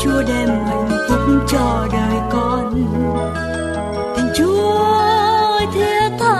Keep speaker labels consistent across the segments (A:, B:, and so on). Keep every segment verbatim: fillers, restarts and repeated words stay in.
A: Chúa đem hạnh phúc cho đời con. Tình Chúa ơi thiết tha,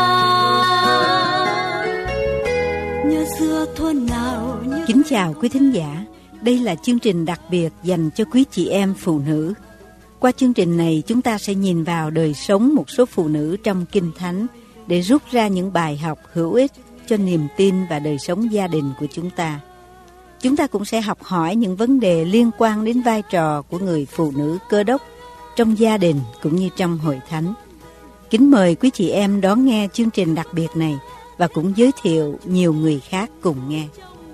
A: nhớ xưa thuở nào nhớ...
B: Kính chào quý thính giả, đây là chương trình đặc biệt dành cho quý chị em phụ nữ. Qua chương trình này, chúng ta sẽ nhìn vào đời sống một số phụ nữ trong Kinh Thánh để rút ra những bài học hữu ích cho niềm tin và đời sống gia đình của chúng ta. Chúng ta cũng sẽ học hỏi những vấn đề liên quan đến vai trò của người phụ nữ Cơ Đốc trong gia đình cũng như trong hội thánh. Kính mời quý chị em đón nghe chương trình đặc biệt này và cũng giới thiệu nhiều người khác cùng nghe.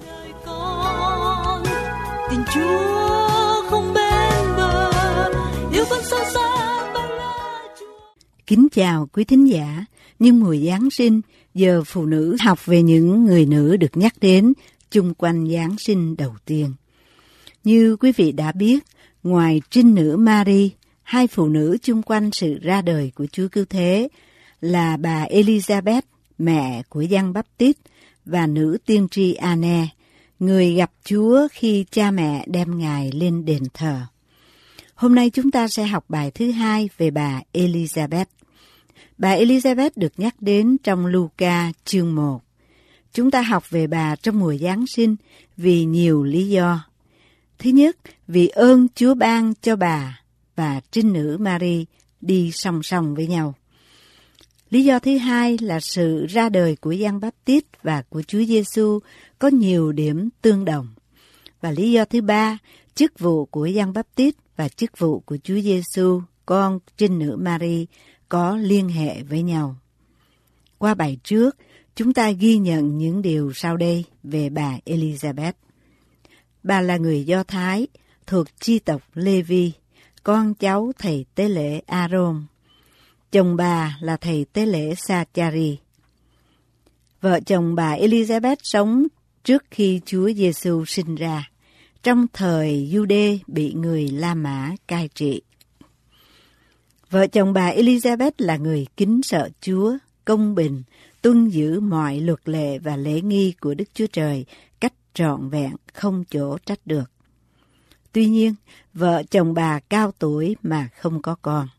A: Tình Chúa không bên bờ, yêu vẫn xa xa bao la Chúa.
B: Kính chào quý thính giả, nhưng mùa Giáng sinh, giờ phụ nữ học về những người nữ được nhắc đến chung quanh Giáng sinh đầu tiên. Như quý vị đã biết, ngoài trinh nữ Mary, hai phụ nữ chung quanh sự ra đời của Chúa Cứu Thế là bà Elizabeth, mẹ của Giăng Báp-tít, và nữ tiên tri Anne, người gặp Chúa khi cha mẹ đem Ngài lên đền thờ. Hôm nay chúng ta sẽ học bài thứ hai về bà Elizabeth. Bà Elizabeth được nhắc đến trong Luca chương một. Chúng ta học về bà trong mùa Giáng sinh vì nhiều lý do. Thứ nhất, vì ơn Chúa ban cho bà và trinh nữ Mary đi song song với nhau. Lý do thứ hai là sự ra đời của Giăng Báp-tít và của Chúa Giêsu có nhiều điểm tương đồng. Và lý do thứ ba, chức vụ của Giăng Báp-tít và chức vụ của Chúa Giêsu, con trinh nữ Mary, có liên hệ với nhau. Qua bài trước, chúng ta ghi nhận những điều sau đây về bà Elizabeth. Bà là người Do Thái, thuộc chi tộc Lê-vi, con cháu thầy tế lễ A-rôn. Chồng bà là thầy tế lễ Sa-cha-ri. Vợ chồng bà Elizabeth sống trước khi Chúa Giêsu sinh ra, trong thời Giu-đê bị người La Mã cai trị. Vợ chồng bà Elizabeth là người kính sợ Chúa, công bình, tuân giữ mọi luật lệ và lễ nghi của Đức Chúa Trời cách trọn vẹn, không chỗ trách được. Tuy nhiên, vợ chồng bà cao tuổi mà không có con.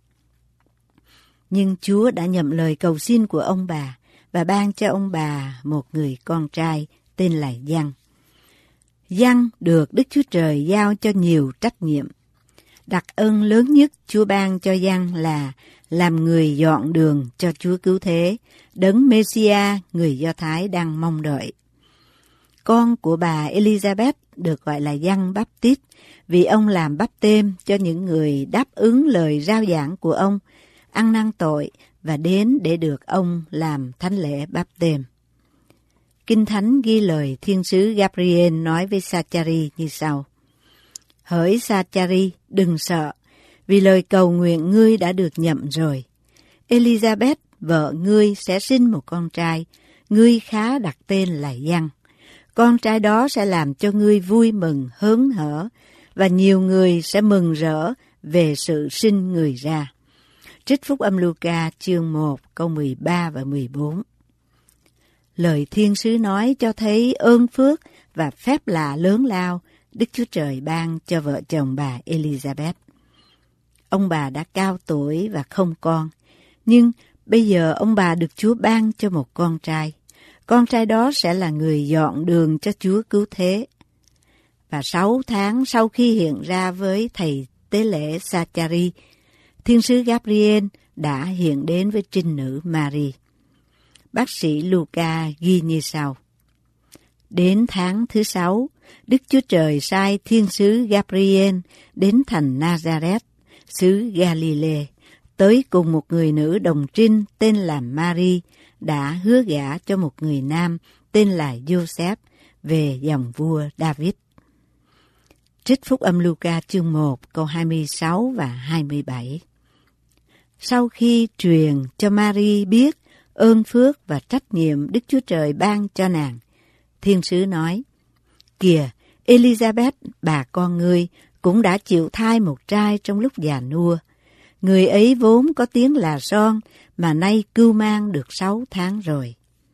B: Nhưng Chúa đã nhậm lời cầu xin của ông bà và ban cho ông bà một người con trai tên là Giăng. Giăng được Đức Chúa Trời giao cho nhiều trách nhiệm. Đặc ân lớn nhất Chúa ban cho Giăng là làm người dọn đường cho Chúa Cứu Thế, đấng Mê-si-a người Do Thái đang mong đợi. Con của bà Elizabeth được gọi là Giăng Báp-tít vì ông làm báp têm cho những người đáp ứng lời rao giảng của ông, ăn năn tội và đến để được ông làm thánh lễ báp têm. Kinh Thánh ghi lời thiên sứ Gabriel nói với Sa-cha-ri như sau: Hỡi Sa-cha-ri, đừng sợ, vì lời cầu nguyện ngươi đã được nhậm rồi. Elizabeth, vợ ngươi sẽ sinh một con trai, ngươi khá đặt tên là Giăng. Con trai đó sẽ làm cho ngươi vui mừng, hớn hở, và nhiều người sẽ mừng rỡ về sự sinh người ra. Trích Phúc Âm Luca chương một câu mười ba và mười bốn. Lời thiên sứ nói cho thấy ơn phước và phép lạ lớn lao Đức Chúa Trời ban cho vợ chồng bà Elizabeth. Ông bà đã cao tuổi và không con, nhưng bây giờ ông bà được Chúa ban cho một con trai. Con trai đó sẽ là người dọn đường cho Chúa Cứu Thế. Và sáu tháng sau khi hiện ra với thầy tế lễ Sa-cha-ri, thiên sứ Gabriel đã hiện đến với trinh nữ Mary. Bác sĩ Luca ghi như sau: Đến tháng thứ sáu, Đức Chúa Trời sai thiên sứ Gabriel đến thành Nazareth, xứ Galilee, tới cùng một người nữ đồng trinh tên là Mary, đã hứa gả cho một người nam tên là Joseph về dòng vua David. Trích Phúc Âm Luca chương một câu hai mươi sáu và hai mươi bảy. Sau khi truyền cho Mary biết ơn phước và trách nhiệm Đức Chúa Trời ban cho nàng, thiên sứ nói: Kìa, Elizabeth, bà con ngươi, cũng đã chịu thai một trai trong lúc già nua. Người ấy vốn có tiếng là son, mà nay cưu mang được sáu tháng rồi.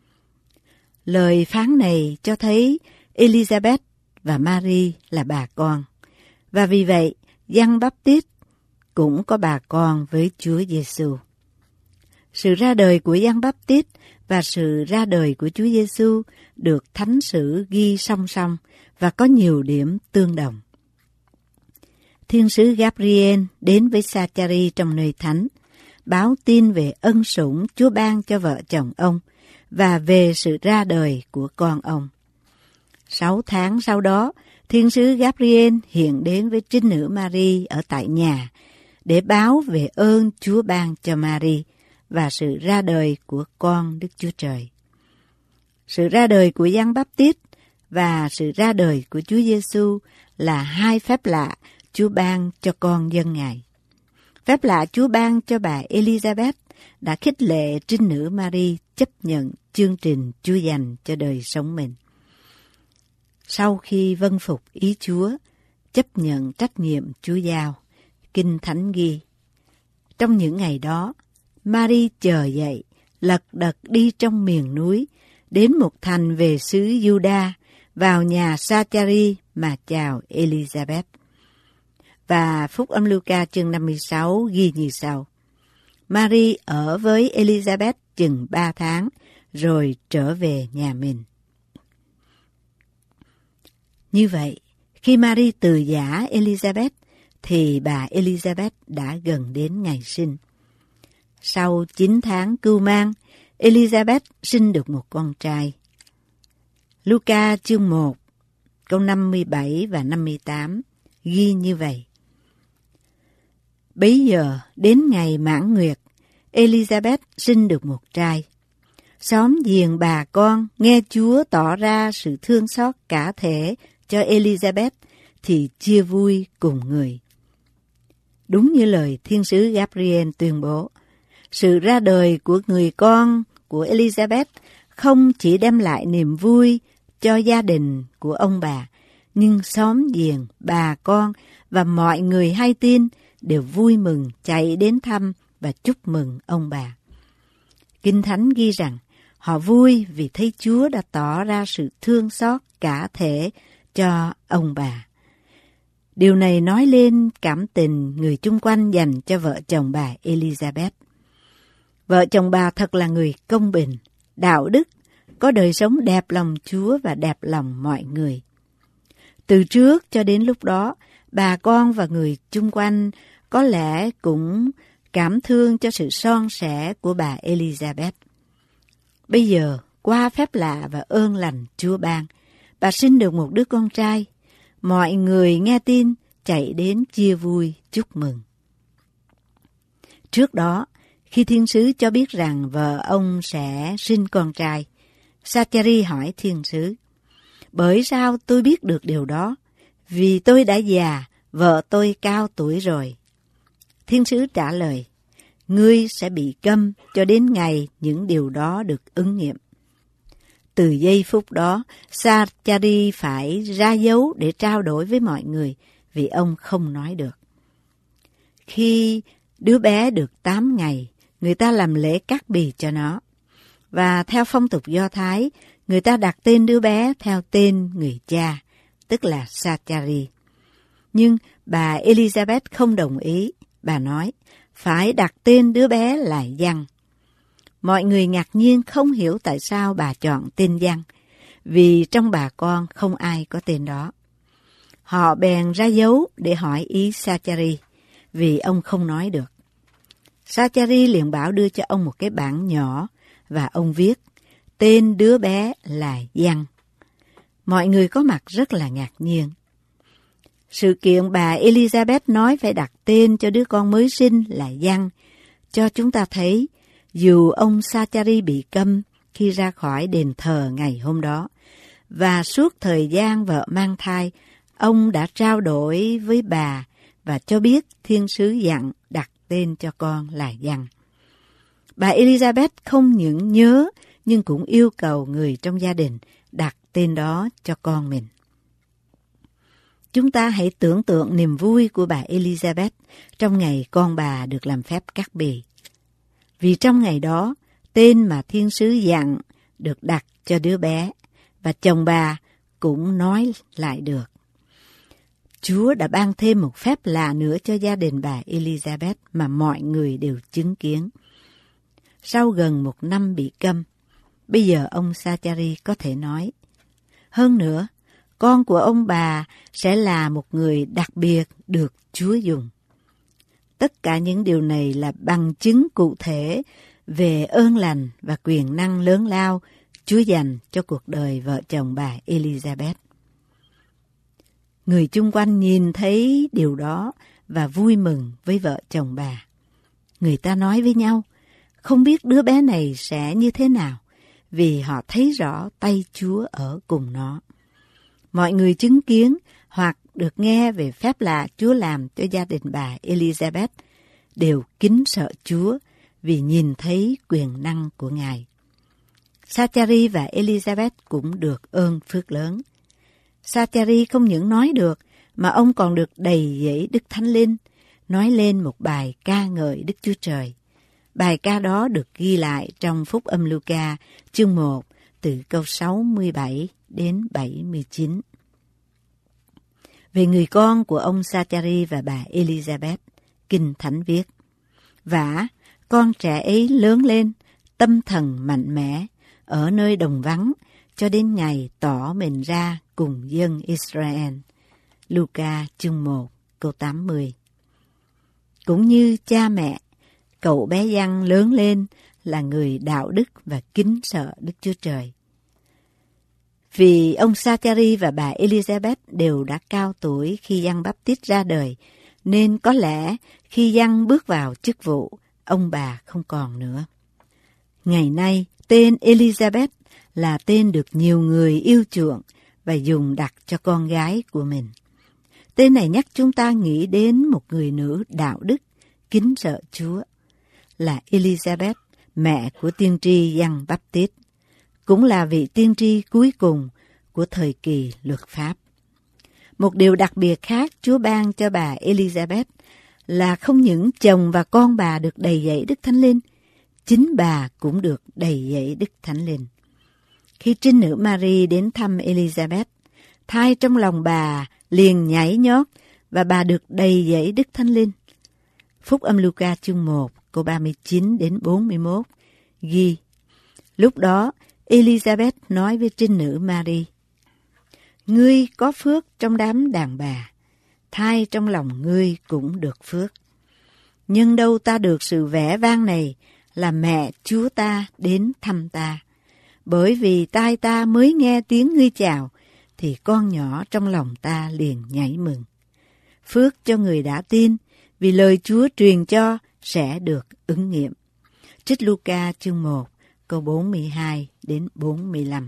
B: Lời phán này cho thấy Elizabeth và Mary là bà con. Và vì vậy, Giăng Báp-tít cũng có bà con với Chúa Giêsu. Sự ra đời của Giăng Báp-tít và sự ra đời của Chúa Giêsu được Thánh sử ghi song song và có nhiều điểm tương đồng. Thiên sứ Gabriel đến với Sa-cha-ri trong nơi thánh, báo tin về ân sủng Chúa ban cho vợ chồng ông và về sự ra đời của con ông. Sáu tháng sau đó, thiên sứ Gabriel hiện đến với trinh nữ Mary ở tại nhà để báo về ơn Chúa ban cho Mary và sự ra đời của con Đức Chúa Trời. Sự ra đời của Giăng Báp-tít và sự ra đời của Chúa Giêsu là hai phép lạ Chúa ban cho con dân Ngài. Phép lạ Chúa ban cho bà Elizabeth đã khích lệ trinh nữ Mary chấp nhận chương trình Chúa dành cho đời sống mình. Sau khi vâng phục ý Chúa, chấp nhận trách nhiệm Chúa giao, Kinh Thánh ghi: trong những ngày đó, Mary chờ dậy, lật đật đi trong miền núi, đến một thành về xứ Juda, vào nhà Sa-cha-ri mà chào Elizabeth. Và Phúc âm Luca chương năm mươi sáu ghi như sau: Mary ở với Elizabeth chừng ba tháng, rồi trở về nhà mình. Như vậy, khi Mary từ giã Elizabeth, thì bà Elizabeth đã gần đến ngày sinh. Sau chín tháng cưu mang, Elizabeth sinh được một con trai. Luca chương một, câu năm mươi bảy và năm mươi tám ghi như vậy: Bấy giờ, đến ngày mãn nguyệt, Elizabeth sinh được một trai. Xóm giềng bà con nghe Chúa tỏ ra sự thương xót cả thể cho Elizabeth thì chia vui cùng người. Đúng như lời thiên sứ Gabriel tuyên bố, sự ra đời của người con của Elizabeth không chỉ đem lại niềm vui cho gia đình của ông bà, nhưng xóm giềng, bà con và mọi người hay tin đều vui mừng chạy đến thăm và chúc mừng ông bà. Kinh Thánh ghi rằng họ vui vì thấy Chúa đã tỏ ra sự thương xót cả thể cho ông bà. Điều này nói lên cảm tình người chung quanh dành cho vợ chồng bà Elizabeth. Vợ chồng bà thật là người công bình, đạo đức, có đời sống đẹp lòng Chúa và đẹp lòng mọi người. Từ trước cho đến lúc đó, bà con và người chung quanh có lẽ cũng cảm thương cho sự son sẻ của bà Elizabeth. Bây giờ, qua phép lạ và ơn lành Chúa ban, bà sinh được một đứa con trai. Mọi người nghe tin chạy đến chia vui chúc mừng. Trước đó, khi thiên sứ cho biết rằng vợ ông sẽ sinh con trai, Sa-cha-ri hỏi thiên sứ: Bởi sao tôi biết được điều đó? Vì tôi đã già, vợ tôi cao tuổi rồi. Thiên sứ trả lời: Ngươi sẽ bị câm cho đến ngày những điều đó được ứng nghiệm. Từ giây phút đó, Sa-cha-ri phải ra dấu để trao đổi với mọi người vì ông không nói được. Khi đứa bé được tám ngày, người ta làm lễ cắt bì cho nó. Và theo phong tục Do Thái, người ta đặt tên đứa bé theo tên người cha, tức là Sa-cha-ri. Nhưng bà Elizabeth không đồng ý. Bà nói, phải đặt tên đứa bé là Giăng. Mọi người ngạc nhiên không hiểu tại sao bà chọn tên Giăng, vì trong bà con không ai có tên đó. Họ bèn ra dấu để hỏi ý Sa-cha-ri, vì ông không nói được. Sa-cha-ri liền bảo đưa cho ông một cái bảng nhỏ, và ông viết, tên đứa bé là Giăng. Mọi người có mặt rất là ngạc nhiên. Sự kiện bà Elizabeth nói phải đặt tên cho đứa con mới sinh là Giăng, cho chúng ta thấy, dù ông Sa-cha-ri bị câm khi ra khỏi đền thờ ngày hôm đó, và suốt thời gian vợ mang thai, ông đã trao đổi với bà và cho biết thiên sứ dặn đặt tên cho con là Giăng. Bà Elizabeth không những nhớ, nhưng cũng yêu cầu người trong gia đình đặt tên đó cho con mình. Chúng ta hãy tưởng tượng niềm vui của bà Elizabeth trong ngày con bà được làm phép cắt bì. Vì trong ngày đó, tên mà thiên sứ dặn được đặt cho đứa bé, và chồng bà cũng nói lại được. Chúa đã ban thêm một phép lạ nữa cho gia đình bà Elizabeth mà mọi người đều chứng kiến. Sau gần một năm bị câm, bây giờ ông Zachary có thể nói. Hơn nữa, con của ông bà sẽ là một người đặc biệt được Chúa dùng. Tất cả những điều này là bằng chứng cụ thể về ơn lành và quyền năng lớn lao Chúa dành cho cuộc đời vợ chồng bà Elizabeth. Người chung quanh nhìn thấy điều đó và vui mừng với vợ chồng bà. Người ta nói với nhau, không biết đứa bé này sẽ như thế nào, vì họ thấy rõ tay Chúa ở cùng nó. Mọi người chứng kiến hoặc được nghe về phép lạ Chúa làm cho gia đình bà Elizabeth đều kính sợ Chúa vì nhìn thấy quyền năng của Ngài. Zachary và Elizabeth cũng được ơn phước lớn. Zachary không những nói được, mà ông còn được đầy dẫy Đức Thánh Linh, nói lên một bài ca ngợi Đức Chúa Trời. Bài ca đó được ghi lại trong Phúc Âm Luca, chương một, từ câu sáu mươi bảy đến bảy mươi chín. Về người con của ông Zachary và bà Elizabeth, Kinh Thánh viết: Vả, con trẻ ấy lớn lên, tâm thần mạnh mẽ, ở nơi đồng vắng, cho đến ngày tỏ mình ra cùng dân Israel. Luca chương một, câu tám mươi. Cũng như cha mẹ, cậu bé Giăng lớn lên là người đạo đức và kính sợ Đức Chúa Trời. Vì ông Zachary và bà Elizabeth đều đã cao tuổi khi Giăng Báp-tít ra đời, nên có lẽ khi Giăng bước vào chức vụ, ông bà không còn nữa. Ngày nay, tên Elizabeth là tên được nhiều người yêu chuộng và dùng đặt cho con gái của mình. Tên này nhắc chúng ta nghĩ đến một người nữ đạo đức, kính sợ Chúa, là Elizabeth, mẹ của tiên tri Giăng Báp-tít, cũng là vị tiên tri cuối cùng của thời kỳ luật pháp. Một điều đặc biệt khác Chúa ban cho bà Elizabeth là không những chồng và con bà được đầy dẫy Đức Thánh Linh, chính bà cũng được đầy dẫy Đức Thánh Linh. Khi trinh nữ Mary đến thăm Elizabeth, thai trong lòng bà liền nhảy nhót và bà được đầy dẫy Đức Thánh Linh. Phúc Âm Luca chương một, câu ba mươi chín đến bốn mươi mốt ghi: Lúc đó, Elizabeth nói với trinh nữ Mary: Ngươi có phước trong đám đàn bà, thai trong lòng ngươi cũng được phước. Nhưng đâu ta được sự vẻ vang này là mẹ Chúa ta đến thăm ta. Bởi vì tai ta mới nghe tiếng ngươi chào, thì con nhỏ trong lòng ta liền nhảy mừng. Phước cho người đã tin, vì lời Chúa truyền cho sẽ được ứng nghiệm. Trích Luca chương một, câu bốn mươi hai đến bốn mươi lăm.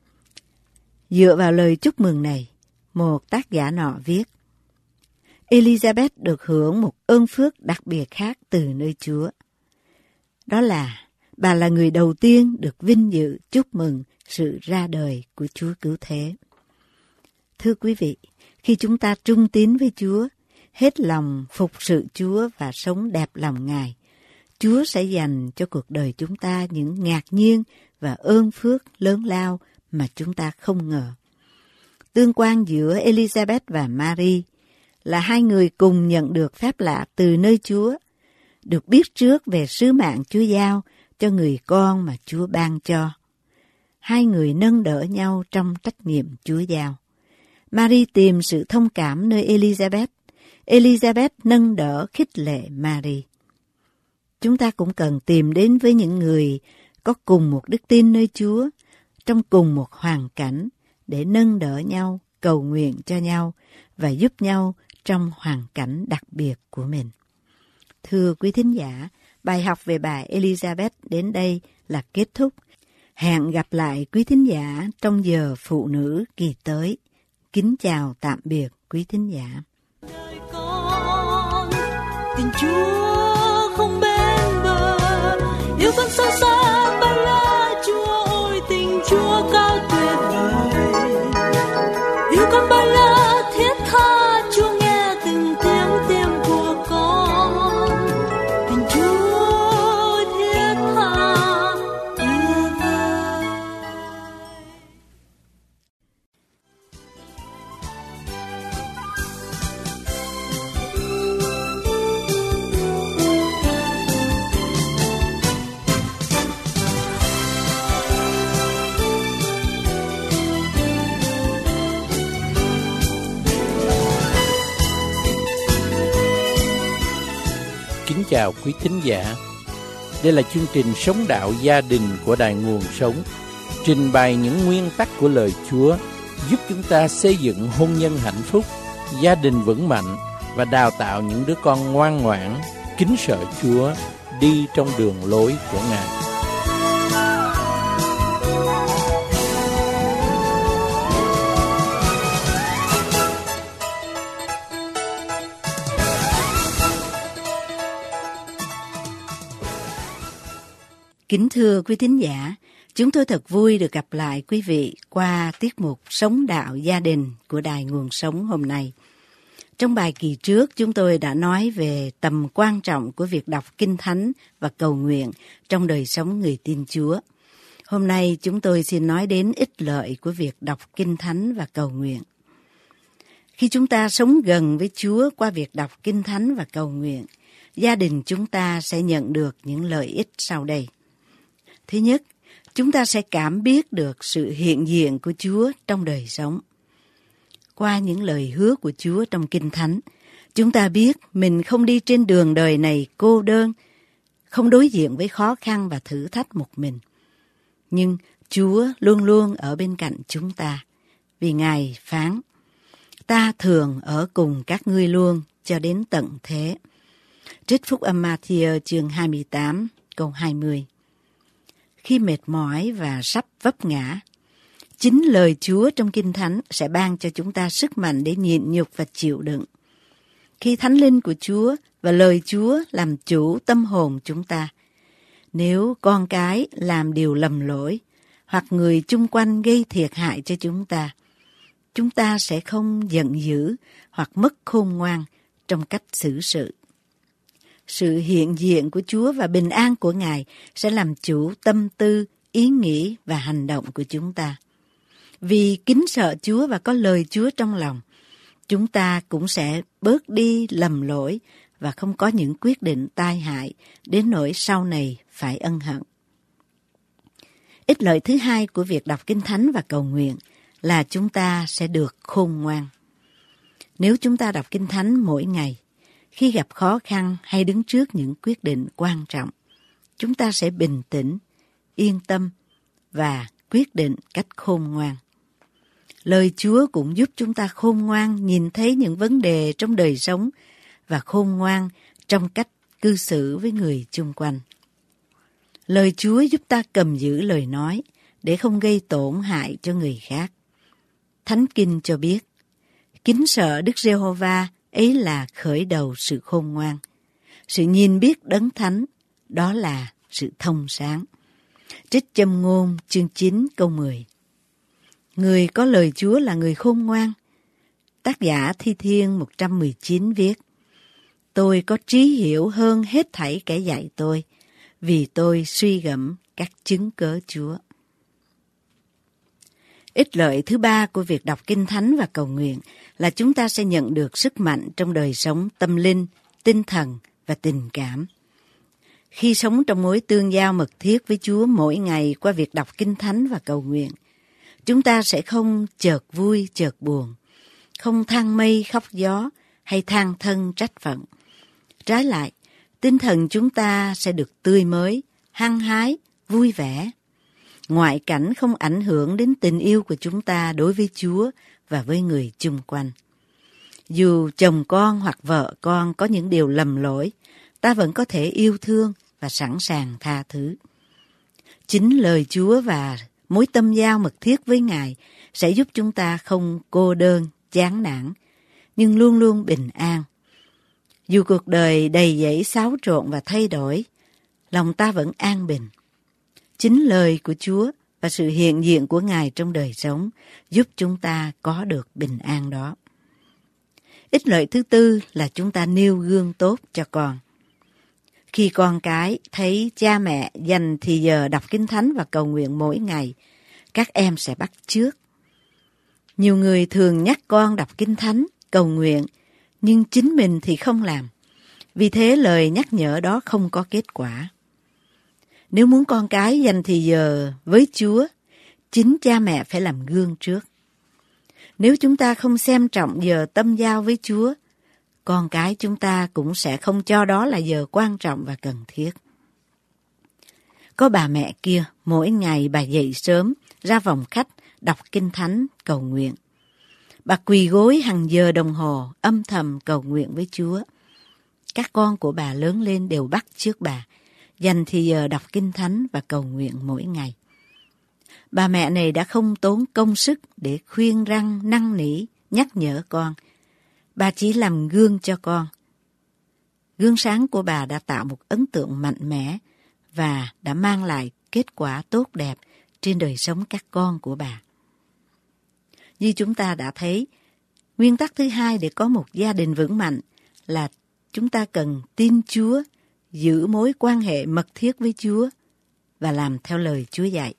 B: Dựa vào lời chúc mừng này, một tác giả nọ viết: Elizabeth được hưởng một ơn phước đặc biệt khác từ nơi Chúa. Đó là bà là người đầu tiên được vinh dự chúc mừng sự ra đời của Chúa Cứu Thế. Thưa quý vị, khi chúng ta trung tín với Chúa, hết lòng phục sự Chúa và sống đẹp lòng Ngài, Chúa sẽ dành cho cuộc đời chúng ta những ngạc nhiên và ơn phước lớn lao mà chúng ta không ngờ. Tương quan giữa Elizabeth và Mary là hai người cùng nhận được phép lạ từ nơi Chúa, được biết trước về sứ mạng Chúa giao cho người con mà Chúa ban cho. Hai người nâng đỡ nhau trong trách nhiệm Chúa giao. Mary tìm sự thông cảm nơi Elizabeth. Elizabeth nâng đỡ khích lệ Mary. Chúng ta cũng cần tìm đến với những người có cùng một đức tin nơi Chúa, trong cùng một hoàn cảnh, để nâng đỡ nhau, cầu nguyện cho nhau và giúp nhau trong hoàn cảnh đặc biệt của mình. Thưa quý thính giả, bài học về bà Elizabeth đến đây là kết thúc. Hẹn gặp lại quý thính giả trong giờ phụ nữ kỳ tới. Kính chào tạm biệt quý thính giả.
A: Đời con, tình Chúa không bên bờ, yêu con sâu xa bao la. Chúa ơi, tình Chúa cao tuyệt vời, yêu con bao la thiết tha. Chúa nghe từng tiếng tim của con, tình Chúa thiết tha tuyệt vời.
C: chào quý thính giả. Đây là chương trình Sống Đạo Gia Đình của Đài Nguồn Sống, trình bày những nguyên tắc của lời Chúa, giúp chúng ta xây dựng hôn nhân hạnh phúc, gia đình vững mạnh và đào tạo những đứa con ngoan ngoãn, kính sợ Chúa, đi trong đường lối của Ngài.
B: Kính thưa quý thính giả, chúng tôi thật vui được gặp lại quý vị qua tiết mục Sống Đạo Gia Đình của Đài Nguồn Sống hôm nay. Trong bài kỳ trước, chúng tôi đã nói về tầm quan trọng của việc đọc Kinh Thánh và cầu nguyện trong đời sống người tin Chúa. Hôm nay chúng tôi xin nói đến ích lợi của việc đọc Kinh Thánh và cầu nguyện. Khi chúng ta sống gần với Chúa qua việc đọc Kinh Thánh và cầu nguyện, gia đình chúng ta sẽ nhận được những lợi ích sau đây. Thứ nhất, chúng ta sẽ cảm biết được sự hiện diện của Chúa trong đời sống. Qua những lời hứa của Chúa trong Kinh Thánh, chúng ta biết mình không đi trên đường đời này cô đơn, không đối diện với khó khăn và thử thách một mình. Nhưng Chúa luôn luôn ở bên cạnh chúng ta, vì Ngài phán, ta thường ở cùng các ngươi luôn cho đến tận thế. Trích Phúc Âm Ma-thi-ơ chương hai mươi tám, câu hai mươi. Khi mệt mỏi và sắp vấp ngã, chính lời Chúa trong Kinh Thánh sẽ ban cho chúng ta sức mạnh để nhịn nhục và chịu đựng. Khi Thánh Linh của Chúa và lời Chúa làm chủ tâm hồn chúng ta, nếu con cái làm điều lầm lỗi hoặc người chung quanh gây thiệt hại cho chúng ta, chúng ta sẽ không giận dữ hoặc mất khôn ngoan trong cách xử sự. Sự hiện diện của Chúa và bình an của Ngài sẽ làm chủ tâm tư, ý nghĩ và hành động của chúng ta. Vì kính sợ Chúa và có lời Chúa trong lòng, chúng ta cũng sẽ bớt đi lầm lỗi và không có những quyết định tai hại đến nỗi sau này phải ân hận. Ích lợi thứ hai của việc đọc Kinh Thánh và cầu nguyện là chúng ta sẽ được khôn ngoan. Nếu chúng ta đọc Kinh Thánh mỗi ngày, khi gặp khó khăn hay đứng trước những quyết định quan trọng, chúng ta sẽ bình tĩnh, yên tâm và quyết định cách khôn ngoan. Lời Chúa cũng giúp chúng ta khôn ngoan nhìn thấy những vấn đề trong đời sống và khôn ngoan trong cách cư xử với người chung quanh. Lời Chúa giúp ta cầm giữ lời nói để không gây tổn hại cho người khác. Thánh Kinh cho biết, kính sợ Đức Giê-hô-va ấy là khởi đầu sự khôn ngoan. Sự nhìn biết đấng thánh, đó là sự thông sáng. Trích Châm ngôn chương chín câu mười. Người có lời Chúa là người khôn ngoan. Tác giả Thi Thiên một trăm mười chín viết, tôi có trí hiểu hơn hết thảy kẻ dạy tôi, vì tôi suy gẫm các chứng cớ Chúa. Ích lợi thứ ba của việc đọc Kinh Thánh và cầu nguyện là chúng ta sẽ nhận được sức mạnh trong đời sống tâm linh, tinh thần và tình cảm. Khi sống trong mối tương giao mật thiết với Chúa mỗi ngày qua việc đọc Kinh Thánh và cầu nguyện, chúng ta sẽ không chợt vui chợt buồn, không than mây khóc gió hay than thân trách phận. Trái lại, tinh thần chúng ta sẽ được tươi mới, hăng hái, vui vẻ. Ngoại cảnh không ảnh hưởng đến tình yêu của chúng ta đối với Chúa và với người chung quanh. Dù chồng con hoặc vợ con có những điều lầm lỗi, ta vẫn có thể yêu thương và sẵn sàng tha thứ. Chính lời Chúa và mối tâm giao mật thiết với Ngài sẽ giúp chúng ta không cô đơn, chán nản, nhưng luôn luôn bình an. Dù cuộc đời đầy dẫy xáo trộn và thay đổi, lòng ta vẫn an bình. Chính lời của Chúa và sự hiện diện của Ngài trong đời sống giúp chúng ta có được bình an đó. Ích lợi thứ tư là chúng ta nêu gương tốt cho con. Khi con cái thấy cha mẹ dành thì giờ đọc Kinh Thánh và cầu nguyện mỗi ngày, các em sẽ bắt chước. Nhiều người thường nhắc con đọc Kinh Thánh, cầu nguyện, nhưng chính mình thì không làm. Vì thế lời nhắc nhở đó không có kết quả. Nếu muốn con cái dành thì giờ với Chúa, chính cha mẹ phải làm gương trước. Nếu chúng ta không xem trọng giờ tâm giao với Chúa, con cái chúng ta cũng sẽ không cho đó là giờ quan trọng và cần thiết. Có bà mẹ kia, mỗi ngày bà dậy sớm, ra phòng khách, đọc kinh thánh, cầu nguyện. Bà quỳ gối hàng giờ đồng hồ, âm thầm cầu nguyện với Chúa. Các con của bà lớn lên đều bắt chước bà, dành thì giờ đọc kinh thánh và cầu nguyện mỗi ngày. Bà mẹ này đã không tốn công sức để khuyên răn, năn nỉ, nhắc nhở con. Bà chỉ làm gương cho con. Gương sáng của bà đã tạo một ấn tượng mạnh mẽ và đã mang lại kết quả tốt đẹp trên đời sống các con của bà. Như chúng ta đã thấy, nguyên tắc thứ hai để có một gia đình vững mạnh là chúng ta cần tin Chúa, giữ mối quan hệ mật thiết với Chúa và làm theo lời Chúa dạy.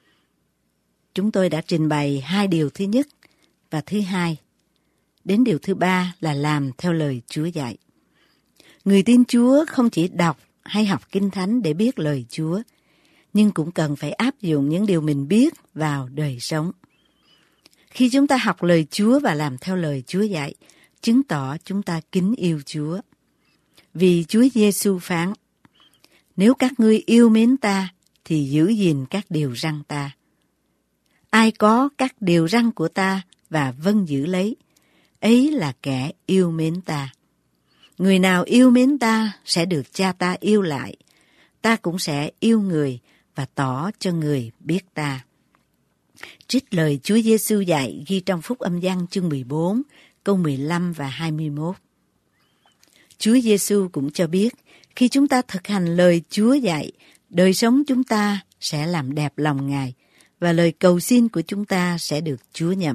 B: Chúng tôi đã trình bày hai điều thứ nhất và thứ hai. Đến điều thứ ba là làm theo lời Chúa dạy. Người tin Chúa không chỉ đọc hay học kinh thánh để biết lời Chúa, nhưng cũng cần phải áp dụng những điều mình biết vào đời sống. Khi chúng ta học lời Chúa và làm theo lời Chúa dạy, chứng tỏ chúng ta kính yêu Chúa. Vì Chúa Giêsu phán, nếu các ngươi yêu mến ta, thì giữ gìn các điều răn ta. Ai có các điều răn của ta và vâng giữ lấy, ấy là kẻ yêu mến ta. Người nào yêu mến ta sẽ được Cha ta yêu lại. Ta cũng sẽ yêu người và tỏ cho người biết ta. Trích lời Chúa Giêsu dạy ghi trong Phúc Âm Giăng chương mười bốn, câu mười lăm và hai mươi mốt. Chúa Giêsu cũng cho biết, khi chúng ta thực hành lời Chúa dạy, đời sống chúng ta sẽ làm đẹp lòng Ngài và lời cầu xin của chúng ta sẽ được Chúa nhậm.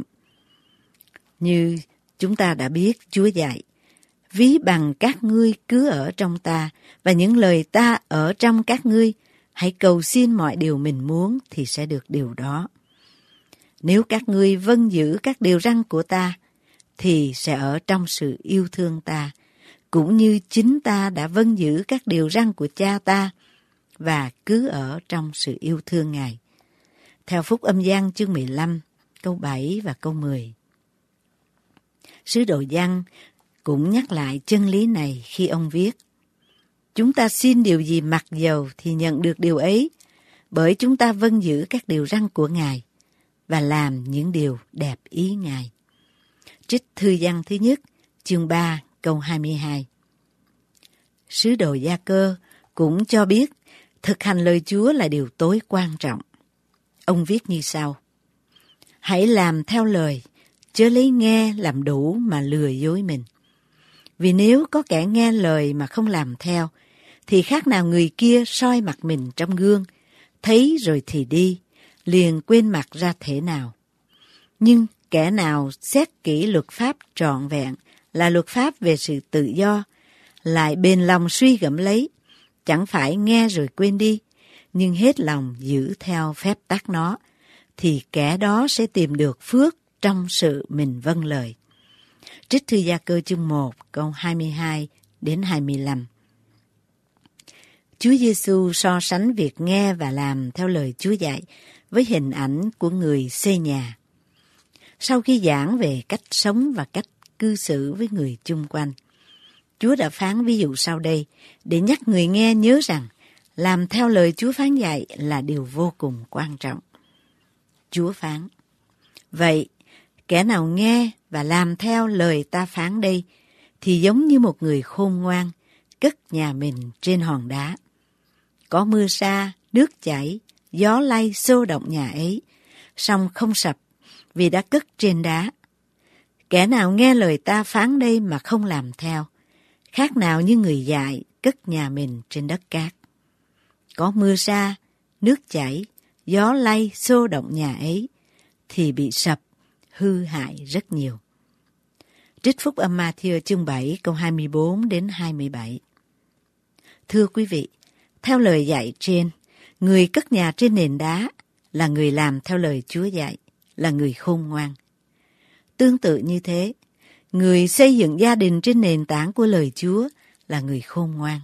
B: Như chúng ta đã biết, Chúa dạy, ví bằng các ngươi cứ ở trong ta và những lời ta ở trong các ngươi, hãy cầu xin mọi điều mình muốn thì sẽ được điều đó. Nếu các ngươi vâng giữ các điều răn của ta, thì sẽ ở trong sự yêu thương ta, cũng như chính ta đã vâng giữ các điều răn của Cha ta và cứ ở trong sự yêu thương Ngài. Theo Phúc Âm Giăng chương mười lăm, câu bảy và câu mười. Sứ đồ Giăng cũng nhắc lại chân lý này khi ông viết, chúng ta xin điều gì mặc dầu thì nhận được điều ấy, bởi chúng ta vâng giữ các điều răn của Ngài và làm những điều đẹp ý Ngài. Trích thư Giăng thứ nhất, chương ba, câu hai mươi hai. Sứ đồ Gia Cơ cũng cho biết thực hành lời Chúa là điều tối quan trọng. Ông viết như sau, hãy làm theo lời, chớ lấy nghe làm đủ mà lừa dối mình. Vì nếu có kẻ nghe lời mà không làm theo, thì khác nào người kia soi mặt mình trong gương, thấy rồi thì đi, liền quên mặt ra thể nào. Nhưng kẻ nào xét kỹ luật pháp trọn vẹn là luật pháp về sự tự do, lại bền lòng suy gẫm lấy, chẳng phải nghe rồi quên đi, nhưng hết lòng giữ theo phép tắc nó, thì kẻ đó sẽ tìm được phước trong sự mình vâng lời. Trích thư Gia Cơ chương một, câu hai mươi hai đến hai mươi lăm. Chúa Giêsu so sánh việc nghe và làm theo lời Chúa dạy với hình ảnh của người xây nhà. Sau khi giảng về cách sống và cách cư xử với người chung quanh, Chúa đã phán ví dụ sau đây để nhắc người nghe nhớ rằng làm theo lời Chúa phán dạy là điều vô cùng quan trọng. Chúa phán, vậy kẻ nào nghe và làm theo lời ta phán đây thì giống như một người khôn ngoan cất nhà mình trên hòn đá. Có mưa sa, nước chảy, gió lay xô động nhà ấy, song không sập vì đã cất trên đá. Kẻ nào nghe lời ta phán đây mà không làm theo, khác nào như người dại cất nhà mình trên đất cát. Có mưa sa, nước chảy, gió lay xô động nhà ấy, thì bị sập, hư hại rất nhiều. Trích Phúc Âm Ma-thi-ơ chương bảy câu hai mươi bốn đến hai mươi bảy. Thưa quý vị, theo lời dạy trên, người cất nhà trên nền đá là người làm theo lời Chúa dạy, là người khôn ngoan. Tương tự như thế, người xây dựng gia đình trên nền tảng của lời Chúa là người khôn ngoan.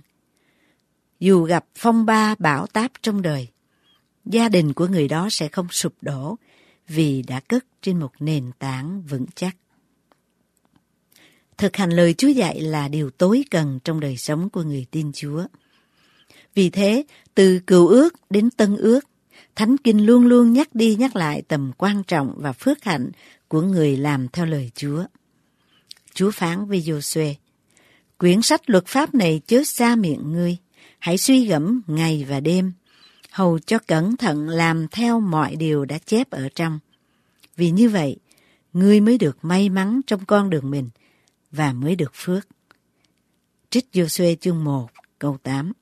B: Dù gặp phong ba bão táp trong đời, gia đình của người đó sẽ không sụp đổ vì đã cất trên một nền tảng vững chắc. Thực hành lời Chúa dạy là điều tối cần trong đời sống của người tin Chúa. Vì thế, từ Cựu Ước đến Tân Ước, Thánh Kinh luôn luôn nhắc đi nhắc lại tầm quan trọng và phước hạnh của người làm theo lời Chúa. Chúa phán với Giô-suê: quyển sách luật pháp này chớ xa miệng ngươi, hãy suy gẫm ngày và đêm, hầu cho cẩn thận làm theo mọi điều đã chép ở trong. Vì như vậy, ngươi mới được may mắn trong con đường mình và mới được phước. Trích Giô-suê chương một câu tám.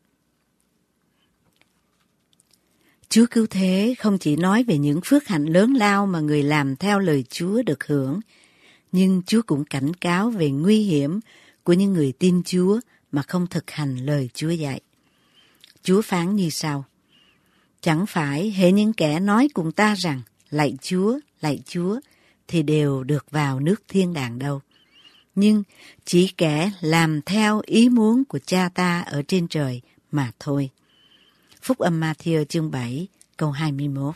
B: Chúa Cứu Thế không chỉ nói về những phước hạnh lớn lao mà người làm theo lời Chúa được hưởng, nhưng Chúa cũng cảnh cáo về nguy hiểm của những người tin Chúa mà không thực hành lời Chúa dạy. Chúa phán như sau: chẳng phải hễ những kẻ nói cùng ta rằng lạy Chúa, lạy Chúa, thì đều được vào nước thiên đàng đâu, nhưng chỉ kẻ làm theo ý muốn của Cha ta ở trên trời mà thôi. Phúc âm Ma-thi-ơ chương bảy câu hai mươi mốt.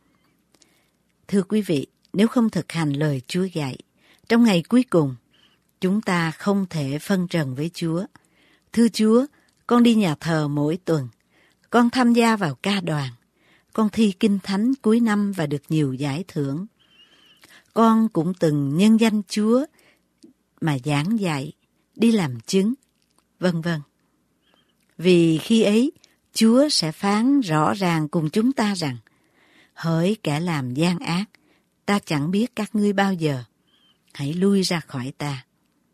B: Thưa quý vị, nếu không thực hành lời Chúa dạy, trong ngày cuối cùng, chúng ta không thể phân trần với Chúa. Thưa Chúa, con đi nhà thờ mỗi tuần, con tham gia vào ca đoàn, con thi kinh thánh cuối năm và được nhiều giải thưởng. Con cũng từng nhân danh Chúa mà giảng dạy, đi làm chứng, vân vân. Vì khi ấy, Chúa sẽ phán rõ ràng cùng chúng ta rằng: hỡi kẻ làm gian ác, ta chẳng biết các ngươi bao giờ, hãy lui ra khỏi ta.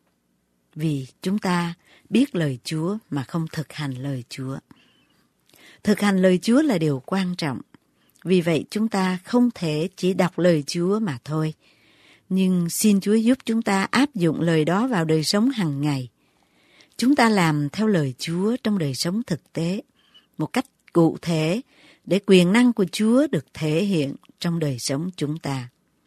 B: Vì chúng ta biết lời Chúa mà không thực hành lời Chúa. Thực hành lời Chúa là điều quan trọng. Vì vậy chúng ta không thể chỉ đọc lời Chúa mà thôi. Nhưng xin Chúa giúp chúng ta áp dụng lời đó vào đời sống hàng ngày. Chúng ta làm theo lời Chúa trong đời sống thực tế, một cách cụ thể, để quyền năng của Chúa được thể hiện trong đời sống chúng ta.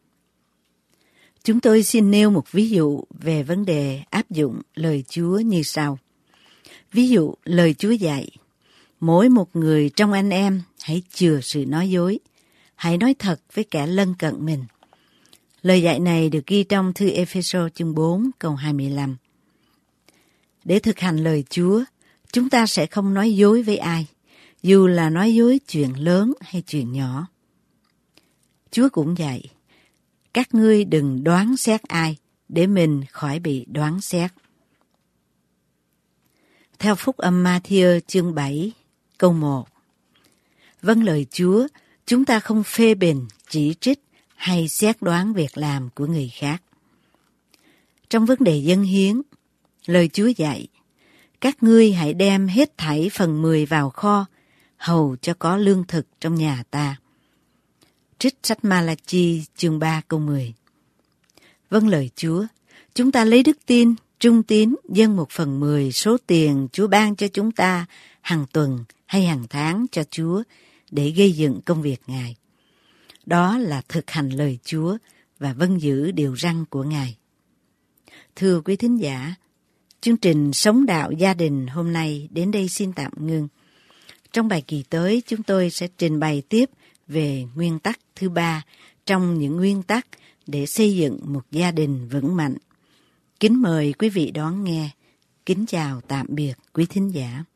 B: Chúng tôi xin nêu một ví dụ về vấn đề áp dụng lời Chúa như sau. Ví dụ, lời Chúa dạy: mỗi một người trong anh em hãy chừa sự nói dối, hãy nói thật với kẻ lân cận mình. Lời dạy này được ghi trong thư Ê-phê-sô chương bốn câu hai mươi lăm. Để thực hành lời Chúa, chúng ta sẽ không nói dối với ai, dù là nói dối chuyện lớn hay chuyện nhỏ. Chúa cũng dạy: các ngươi đừng đoán xét ai, để mình khỏi bị đoán xét. Theo Phúc âm Ma-thi-ơ chương bảy câu một. Vâng lời Chúa, chúng ta không phê bình, chỉ trích hay xét đoán việc làm của người khác. Trong vấn đề dâng hiến, lời Chúa dạy: các ngươi hãy đem hết thảy phần mười vào kho, hầu cho có lương thực trong nhà ta. Trích sách Ma-la-chi chương ba câu mười. Vâng lời Chúa, chúng ta lấy đức tin, trung tín dâng một phần mười số tiền Chúa ban cho chúng ta hàng tuần hay hàng tháng cho Chúa để gây dựng công việc Ngài. Đó là thực hành lời Chúa và vâng giữ điều răn của Ngài. Thưa quý thính giả, chương trình Sống Đạo Gia Đình hôm nay đến đây xin tạm ngưng. Trong bài kỳ tới, chúng tôi sẽ trình bày tiếp về nguyên tắc thứ ba trong những nguyên tắc để xây dựng một gia đình vững mạnh. Kính mời quý vị đón nghe. Kính chào tạm biệt quý thính giả.